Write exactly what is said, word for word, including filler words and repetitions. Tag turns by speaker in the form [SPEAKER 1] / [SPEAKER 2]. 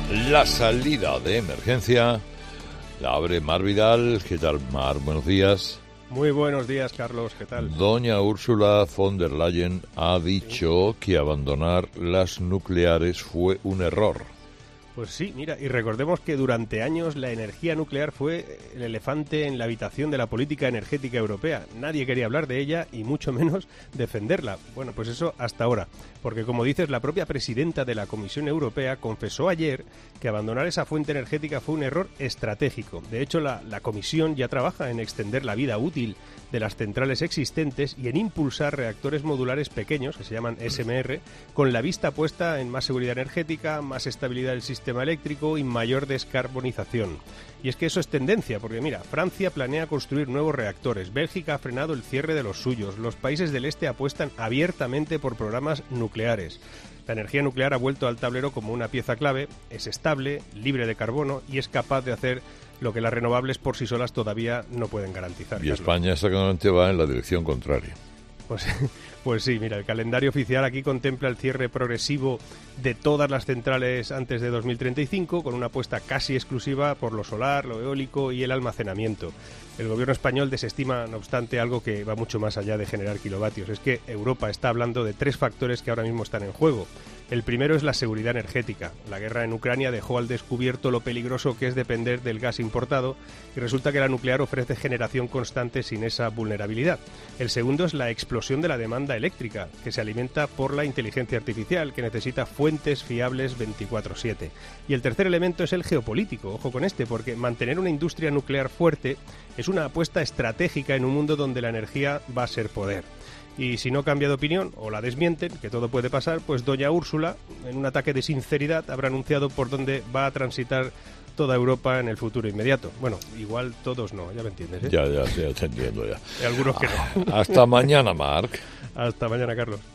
[SPEAKER 1] La salida de emergencia la abre Mar Vidal. ¿Qué tal, Mar? Buenos días.
[SPEAKER 2] Muy buenos días, Carlos. ¿Qué tal?
[SPEAKER 1] Doña Ursula von der Leyen ha dicho que abandonar las nucleares fue un error.
[SPEAKER 2] Pues sí, mira, y recordemos que durante años la energía nuclear fue el elefante en la habitación de la política energética europea. Nadie quería hablar de ella y mucho menos defenderla. Bueno, pues eso hasta ahora. Porque como dices, la propia presidenta de la Comisión Europea confesó ayer que abandonar esa fuente energética fue un error estratégico. De hecho, la, la Comisión ya trabaja en extender la vida útil de las centrales existentes y en impulsar reactores modulares pequeños, que se llaman S M R, con la vista puesta en más seguridad energética, más estabilidad del sistema eléctrico y mayor descarbonización. Y es que eso es tendencia, porque mira, Francia planea construir nuevos reactores, Bélgica ha frenado el cierre de los suyos, los países del este apuestan abiertamente por programas nucleares. La energía nuclear ha vuelto al tablero como una pieza clave, es estable, libre de carbono y es capaz de hacer lo que las renovables por sí solas todavía no pueden garantizar.
[SPEAKER 1] Y
[SPEAKER 2] Carlos.
[SPEAKER 1] España exactamente va en la dirección contraria.
[SPEAKER 2] Pues, pues sí, mira, el calendario oficial aquí contempla el cierre progresivo de todas las centrales antes de dos mil treinta y cinco, con una apuesta casi exclusiva por lo solar, lo eólico y el almacenamiento. El gobierno español desestima, no obstante, algo que va mucho más allá de generar kilovatios. Es que Europa está hablando de tres factores que ahora mismo están en juego. El primero es la seguridad energética. La guerra en Ucrania dejó al descubierto lo peligroso que es depender del gas importado y resulta que la nuclear ofrece generación constante sin esa vulnerabilidad. El segundo es la explosión de la demanda eléctrica, que se alimenta por la inteligencia artificial, que necesita fuentes fiables veinticuatro siete. Y el tercer elemento es el geopolítico. Ojo con este, porque mantener una industria nuclear fuerte es una apuesta estratégica en un mundo donde la energía va a ser poder. Y si no cambia de opinión o la desmienten, que todo puede pasar, pues doña Úrsula, en un ataque de sinceridad, habrá anunciado por dónde va a transitar toda Europa en el futuro inmediato. Bueno, igual todos no, ya me entiendes, ¿eh?
[SPEAKER 1] Ya, ya, ya te entiendo ya.
[SPEAKER 2] Y algunos que no.
[SPEAKER 1] Hasta mañana, Marc.
[SPEAKER 2] Hasta mañana, Carlos.